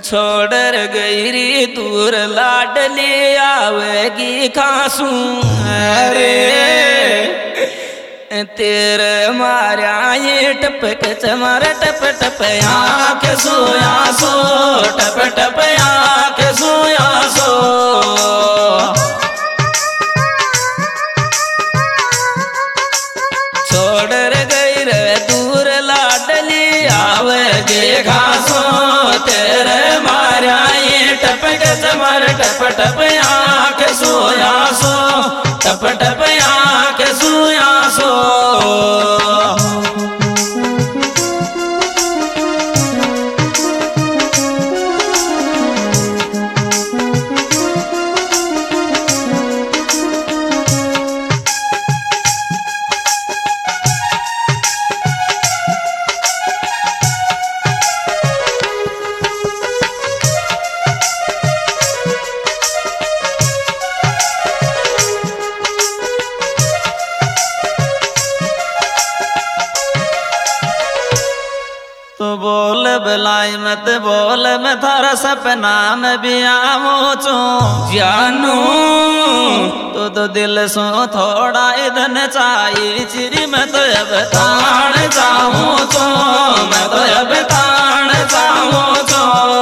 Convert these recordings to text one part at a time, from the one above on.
छोड़ गई री दूर लाडली आवेगी खासू। अरे तेरे मारा ये टपक चमार टप टप आँख सोया सो टप टप आँख सोया सो। छोड़ गई रे दूर लाडली आवेगी घासो तेरे मारा ये टपक चमार टप टप आँख सोया सो टप टप आँख सोया सो। तो बोल बलाई मत बोल मैं थारा सपना में भी आऊं चो जानू तो दिल सो थोड़ा इधन चाहिए चिरी मैं तो अब ताण जाऊं चो मैं तो अब ताण जाऊं चो।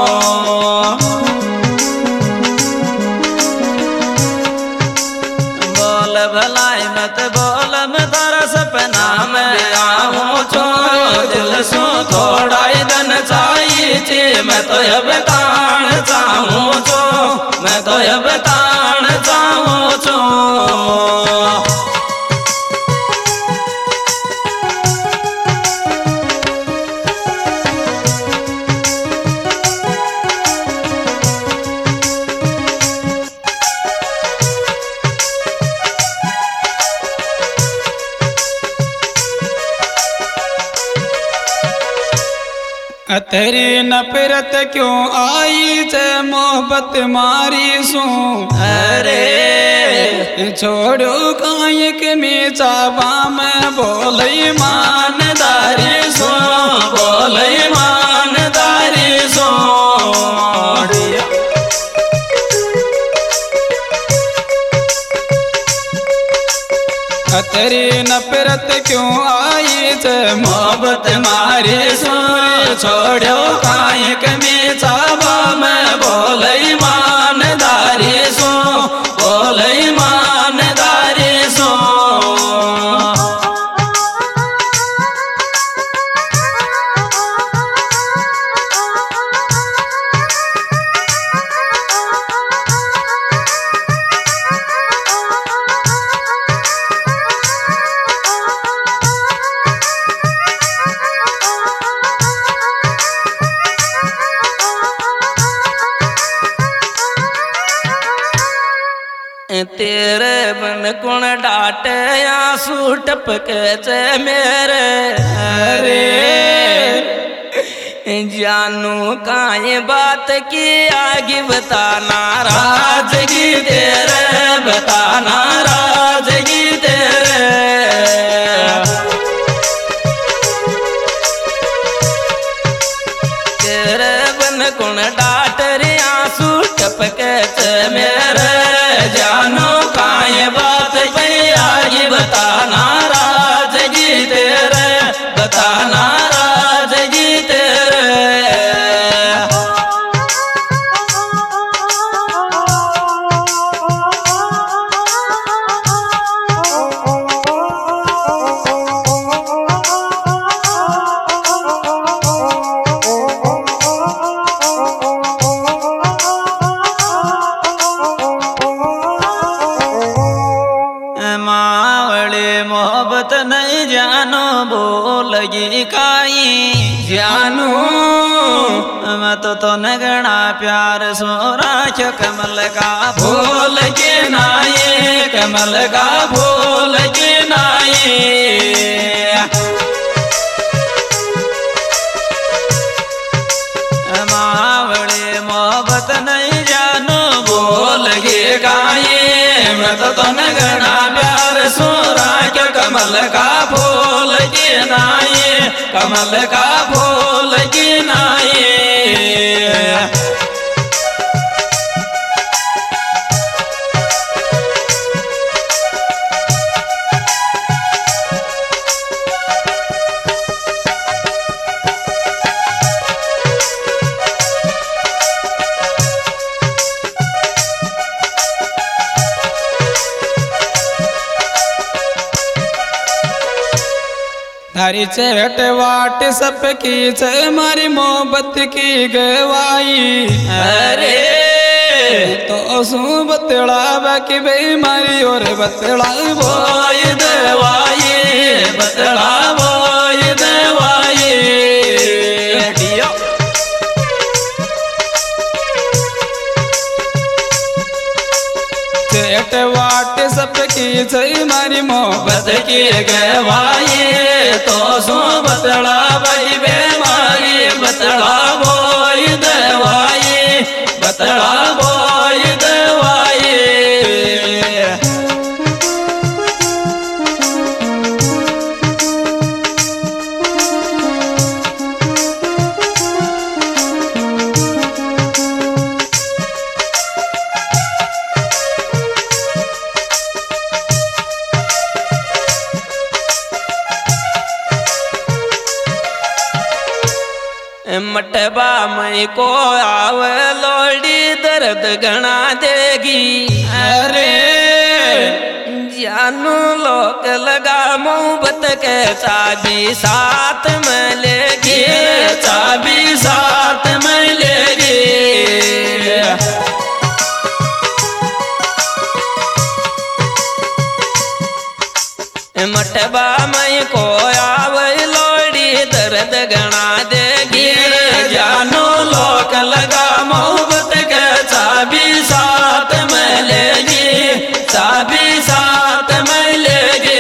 बोल भलाई मत बोल मैं थारा सपना में आऊं चो दिल सो थोड़ा इधन चाहिए मैं तो अब ताण जाऊं चो मैं तो अब ताण जाऊं चो। तेरी नफरत क्यों आई चे मोहब्बत मारी सू। अरे छोड़ो कायक में चावा में बोल ईमानदारी सो बोल ईमानदारी सो। तेरी नफरत क्यों आई चे मोहब्बत मारी सो छोड़ो कायक में चावा में बोल ईमानदारी सो बोल ईमानदारी सो। तेरे बन कुण डाटे आंसू टपके चे मेरे। अरे जानू काये बात की आगे बता नाराजगी तेरे बता नाराजगी तेरे। तेरे बन कुण डाट रे आंसू टपके चे मेरे जानू काये बात की आगे बता नाराजगी तेरे बता नाराजगी तेरे। मोहब्बत नहीं जानो बोलगी काई जानू मैं तो नगना प्यार सो राख्यो कमल का भूल के नाये कमल का भूल के नाये। मावड़े मोहब्बत नहीं जानो बोलगी काई मैं तो नगना प्यार सो राख्यो कमल का फूल के नाये कमल का फूल के नाये। थारी चैट वाट सब की छे मारी मोहब्बत की गवाई। अरे तो सू बतला बाकी बेमारी और बतला बोय दवाई, बतला बोय दवाई। चैट वाट सब की छे मारी मोहब्बत की गवाई। तो सू बतला भाई बेमारी, बतला बोय दवाई, बतला बोय दवाई। मटबा मई को आवे लोड़ी दर्द घना देगी। अरे जानू लोक लगा मोहब्बत के चाबी साथ में लेगी, चाबी साथ में लेगी। मटबा मई को आवे लोड़ी दर्द घना देगी। जानू लोक लगा मोहब्बत के चाबी साथ में लेगी, चाबी साथ में लेगी।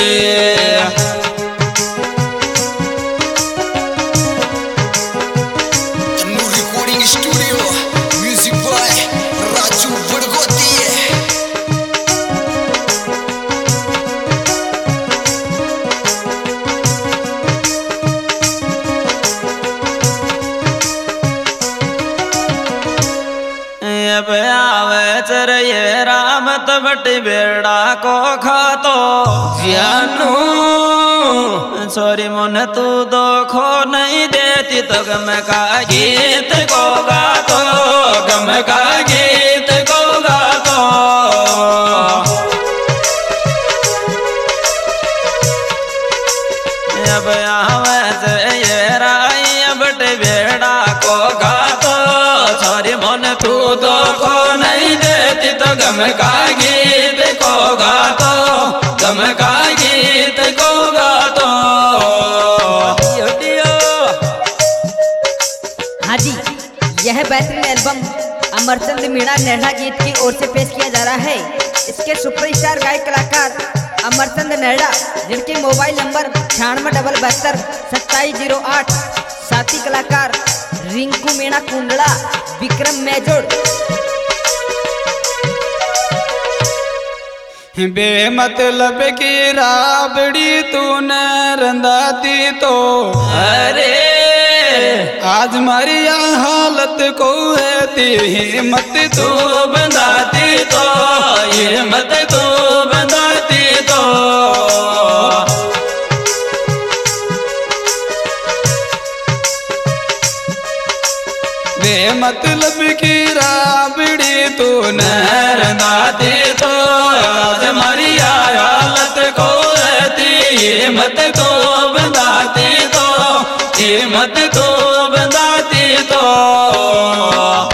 New recording studio, music by Raju Budgoti. अब आवे चरये रामत बट बेड़ा को खातो। जानू छोरी मन तू दुखो नहीं देती तो गम का गीत को गातो, गम का गीत को गातो। अब आवे चरये राय बट बेड़ा को गातो। छोरी मन तू दुखो नहीं देती तो गम का गीत को गातो, गम का गीत को गातो। हाँ जी, यह बेहतरीन एल्बम अमरचंद मीणा नेहरा गीत की ओर से पेश किया जा रहा है। इसके सुपरस्टार गायक कलाकार अमरचंद नेहरा, जिनके मोबाइल नंबर 9672 2708। साथी कलाकार रिंकू मीणा कुंडला, विक्रम मेजोड़। बेमतलब की राबड़ी तूने रंदाती तो। अरे आज मरिया हालत को है ती हिम्मत तू बंधाती तो, हिम्मत तू बंधाती तो। बेमतलब की राबड़ी तूने रंदाती तो। आज मरिया हालत को रहती, हिम्मत तो बंधाती तो, हिम्मत तो बंधाती तो।